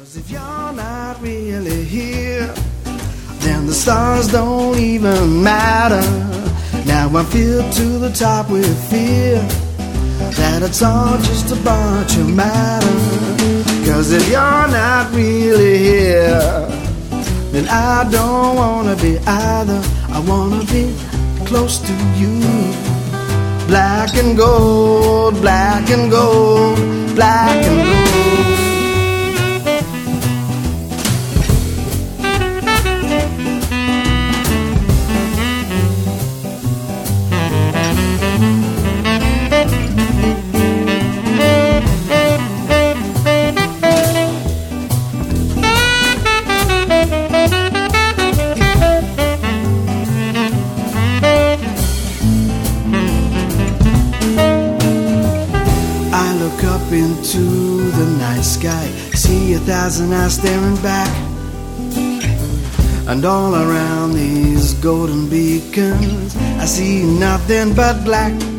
If you're not really here, then the stars don't even matter. Now I'm filled to the top with fear that it's all just a bunch of matter. 'Cause if you're not really here, then I don't wanna be either. I wanna be close to you. Black and gold, black and gold, black and gold. Into the night sky, see 1,000 eyes staring back, and all around these golden beacons I see nothing but black.